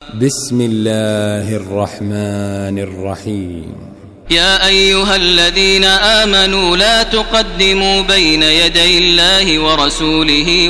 بسم الله الرحمن الرحيم. يا أيها الذين آمنوا لا تقدموا بين يدي الله ورسوله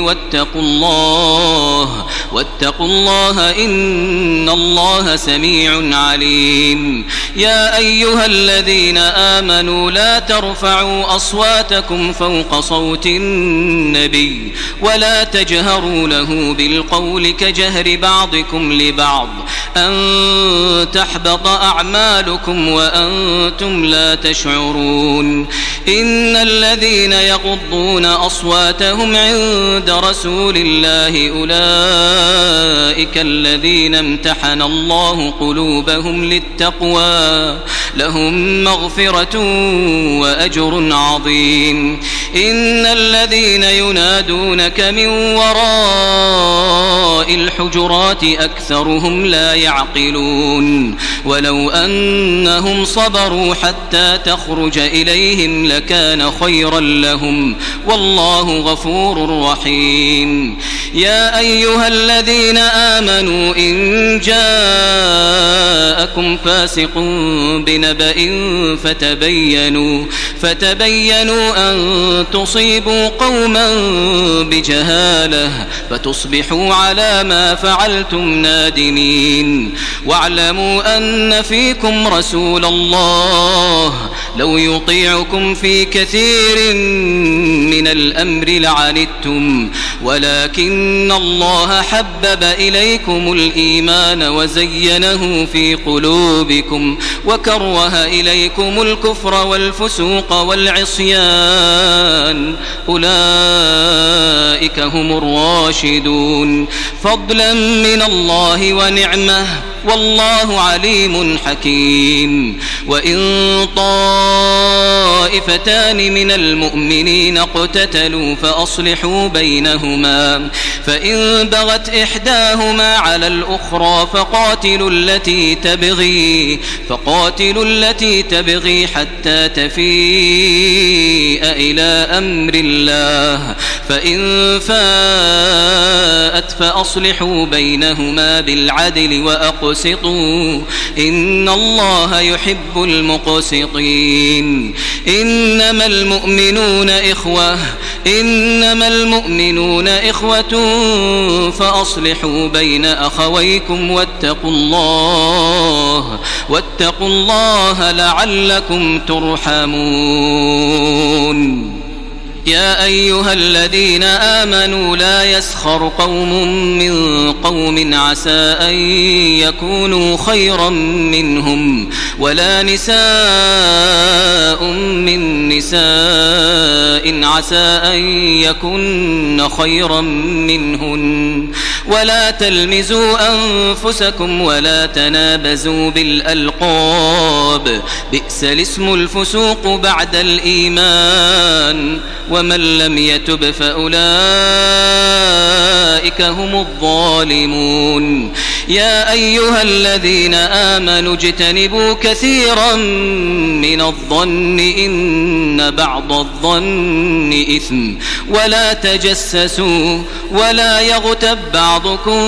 واتقوا الله إن الله سميع عليم. يا أيها الذين آمنوا لا ترفعوا أصواتكم فوق صوت النبي ولا تجهروا له بالقول كجهر بعضكم لبعض أن تحبط أعمالكم وأنتم لا تشعرون. إن الذين يغضون أصواتهم عند رسول الله أولئك الذين امتحن الله قلوبهم للتقوى لهم مغفرة وأجر عظيم. إن الذين ينادونك من وراء الحجرات أكثرهم لا يعقلون. ولو أنهم صبروا حتى تخرج إليهم لكان خيرا لهم والله غفور رحيم. يا أيها الذين آمنوا إن جاءكم فاسق بنبأ فتبينوا أن تصيبوا قوما بجهالة فتصبحوا على ما فعلتم نادمين. واعلموا أن فيكم رسول الله لو يطيعكم في كثير من الأمر لعنتم ولكن الله حبب إليكم الإيمان وزينه في قلوبكم وكره إليكم الكفر والفسوق والعصيان أولئك هم الراشدون فضلا من الله ونعمة والله عليم حكيم. وإن طائفتان من المؤمنين اقتتلوا فأصلحوا بينهما فإن بغت إحداهما على الأخرى فقاتلوا التي تبغي حتى تفيء إلى أمر الله فإن فاءت فأصلحوا بينهما بالعدل وأقسطوا إن الله يحب المقسطين. إنما المؤمنون إخوة فأصلحوا بين أخويكم واتقوا الله لعلكم ترحمون. يا أيها الذين آمنوا لا يسخر قوم من قوم عسى أن يكونوا خيرا منهم ولا نساء من نساء عسى أن يكن خيرا منهن ولا تلمزوا أنفسكم ولا تنابزوا بالألقاب بئس الاسم الفسوق بعد الإيمان ومن لم يتب فأولئك هم الظالمون. يا أيها الذين آمنوا اجتنبوا كثيرا من الظن إن بعض الظن إثم ولا تجسسوا ولا يغتب بعضكم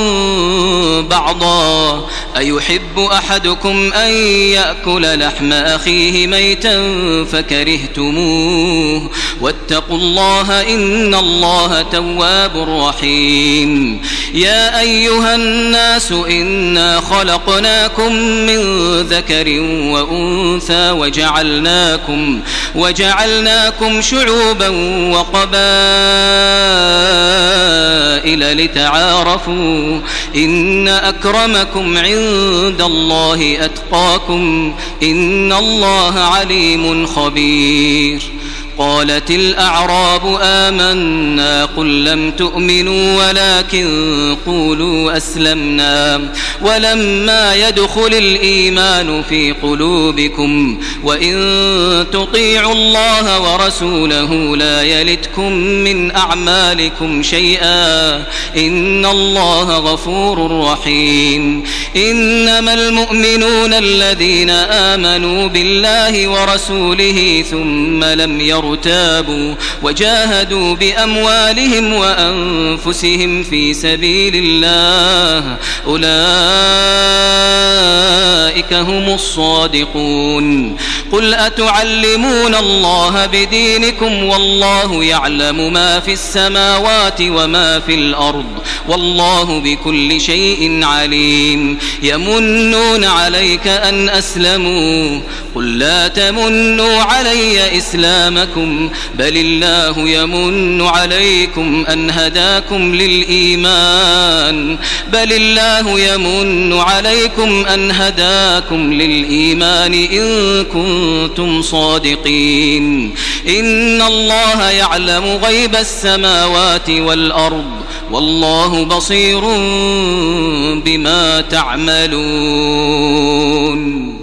بعضا أيحب أحدكم أن يأكل لحم أخيه ميتا فكرهتموه واتقوا الله إن الله تواب رحيم. يا أيها الناس إنا خلقناكم من ذكر وأنثى وجعلناكم شعوبا وقبائل لتعارفوا إن أكرمكم عند الله أتقاكم إن الله عليم خبير. قالت الأعراب آمنا قل لم تؤمنوا ولكن قولوا أسلمنا ولما يدخل الإيمان في قلوبكم وإن تطيعوا الله ورسوله لا يلتكم من أعمالكم شيئا إن الله غفور رحيم. إنما المؤمنون الذين آمنوا بالله ورسوله ثم لم يرتابوا وجاهدوا بأموالهم وأنفسهم في سبيل الله أولئك أولئك هم الصادقون. قل أتعلمون الله بدينكم والله يعلم ما في السماوات وما في الأرض والله بكل شيء عليم. يمنون عليك أن أسلموا قل لا تمنوا علي إسلامكم بل الله يمن عليكم أن هداكم للإيمان إن كنتم صادقين. إن الله يعلم غيب السماوات والأرض والله بصير بما تعملون.